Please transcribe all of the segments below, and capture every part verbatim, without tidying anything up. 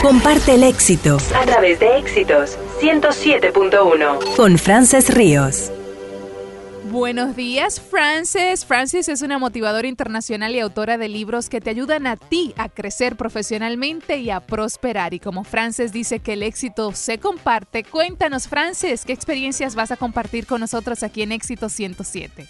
Comparte el éxito a través de Éxitos ciento siete punto uno con Frances Ríos. Buenos días, Frances. Frances es una motivadora internacional y autora de libros que te ayudan a ti a crecer profesionalmente y a prosperar. Y como Frances dice que el éxito se comparte, cuéntanos, Frances, ¿qué experiencias vas a compartir con nosotros aquí en Éxitos ciento siete?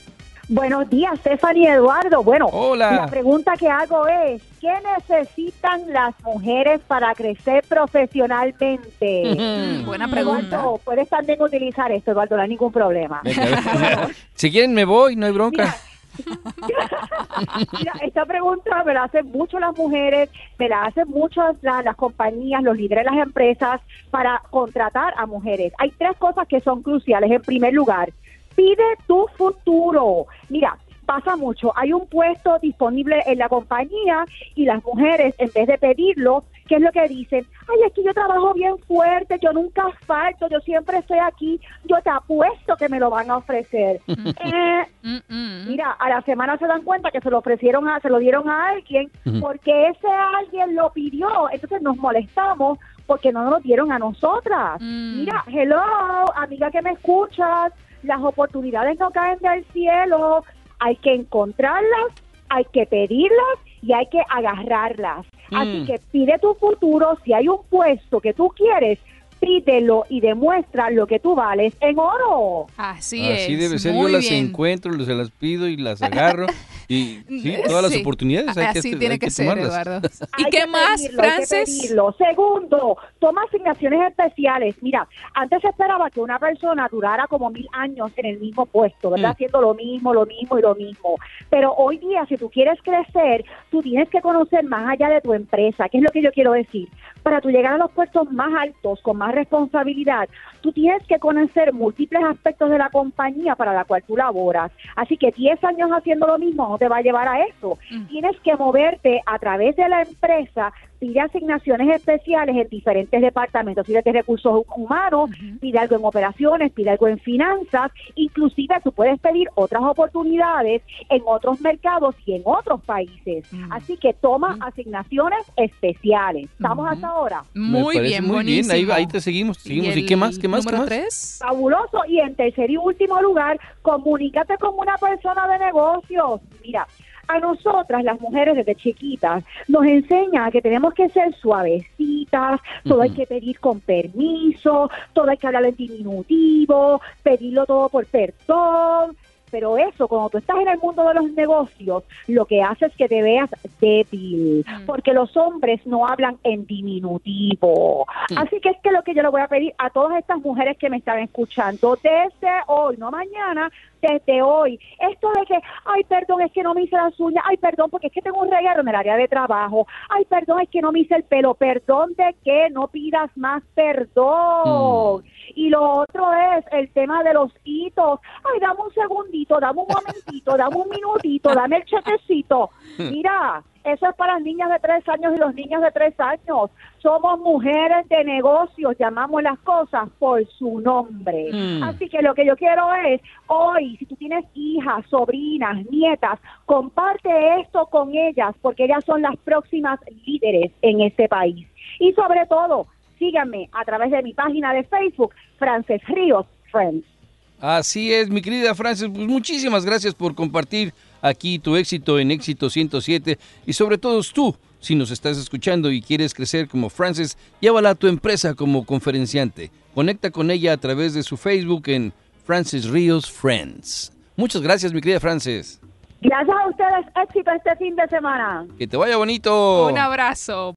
Buenos días, Stephanie y Eduardo. Bueno, Hola. La pregunta que hago es, ¿qué necesitan las mujeres para crecer profesionalmente? Mm, buena pregunta. Eduardo, puedes también utilizar esto, Eduardo, no hay ningún problema. Venga, si quieren me voy, no hay bronca. Mira, Mira, esta pregunta me la hacen mucho las mujeres, me la hacen muchas la, las compañías, los líderes de las empresas para contratar a mujeres. Hay tres cosas que son cruciales. En primer lugar, pide tu futuro. Mira, pasa mucho. Hay un puesto disponible en la compañía y las mujeres, en vez de pedirlo, ¿qué es lo que dicen? Ay, es que yo trabajo bien fuerte, yo nunca falto, yo siempre estoy aquí, yo te apuesto que me lo van a ofrecer. eh, mira, a la semana se dan cuenta que se lo ofrecieron, a, se lo dieron a alguien porque ese alguien lo pidió. Entonces nos molestamos porque no nos lo dieron a nosotras. Mm. Mira, hello, amiga que me escuchas, las oportunidades no caen del cielo, hay que encontrarlas, hay que pedirlas y hay que agarrarlas. Mm. Así que pide tu futuro. Si hay un puesto que tú quieres, pídelo y demuestra lo que tú vales en oro. Así, Así es. Así debe ser. Muy Yo las bien. encuentro, se las pido y las agarro. Y sí, todas las Sí. oportunidades hay que, Así hay tiene que que ser, tomarlas. Eduardo. ¿Y Hay qué que más, pedirlo, hay que Frances? pedirlo. Segundo, toma asignaciones especiales. Mira, antes se esperaba que una persona durara como mil años en el mismo puesto, ¿verdad? Mm. Haciendo lo mismo, lo mismo y lo mismo. Pero hoy día, si tú quieres crecer, tú tienes que conocer más allá de tu empresa. ¿Qué es lo que yo quiero decir? Para tú llegar a los puestos más altos, con más responsabilidad, tú tienes que conocer múltiples aspectos de la compañía para la cual tú laboras. Así que diez años haciendo lo mismo no te va a llevar a eso. Mm. Tienes que moverte a través de la empresa, pide asignaciones especiales en diferentes departamentos, pide de recursos humanos, uh-huh. pide algo en operaciones, pide algo en finanzas, inclusive tú puedes pedir otras oportunidades en otros mercados y en otros países. Uh-huh. Así que toma uh-huh. asignaciones especiales. ¿Estamos uh-huh. hasta ahora? Muy bien, muy buenísimo. bien, ahí, ahí te seguimos, te seguimos. ¿Y, ¿Y qué más? ¿Qué más? ¿Número ¿Qué más? tres? Fabuloso. Y en tercer y último lugar, comunícate con una persona de negocios. Mira, a nosotras, las mujeres desde chiquitas, nos enseña que tenemos que ser suavecitas, todo uh-huh. hay que pedir con permiso, todo hay que hablar en diminutivo, pedirlo todo por perdón. Pero eso, cuando tú estás en el mundo de los negocios, lo que hace es que te veas débil, mm. porque los hombres no hablan en diminutivo. Mm. Así que es que lo que yo le voy a pedir a todas estas mujeres que me están escuchando desde hoy, no mañana, desde hoy, esto de que, ay, perdón, es que no me hice las uñas, ay, perdón, porque es que tengo un reguero en el área de trabajo, ay, perdón, es que no me hice el pelo, perdón de que no pidas más perdón. Mm. Y lo otro es el tema de los hitos. Ay, dame un segundito, dame un momentito, dame un minutito, dame el chequecito. Mira, eso es para las niñas de tres años y los niños de tres años. Somos mujeres de negocios, llamamos las cosas por su nombre. Mm. Así que lo que yo quiero es, hoy, si tú tienes hijas, sobrinas, nietas, comparte esto con ellas, porque ellas son las próximas líderes en este país. Y sobre todo, síganme a través de mi página de Facebook, Frances Ríos Friends. Así es, mi querida Frances, pues muchísimas gracias por compartir aquí tu éxito en Éxito ciento siete y sobre todo tú, si nos estás escuchando y quieres crecer como Frances, llévala a tu empresa como conferenciante. Conecta con ella a través de su Facebook en Frances Ríos Friends. Muchas gracias, mi querida Frances. Gracias a ustedes, éxito este fin de semana. Que te vaya bonito. Un abrazo.